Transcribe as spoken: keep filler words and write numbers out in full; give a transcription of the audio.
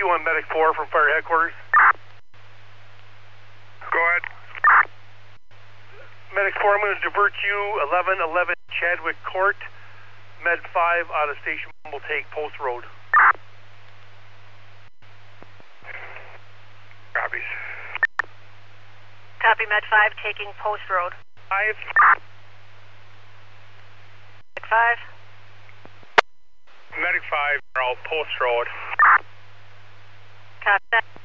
you on Medic four from Fire Headquarters. Go ahead. Medic four, I'm going to divert you, eleven eleven Chadwick Court. Med five out of station will take Post Road. Copies. Copy, Med five, taking Post Road. Five. Medic five. Medic five, all Post Road. Copy that.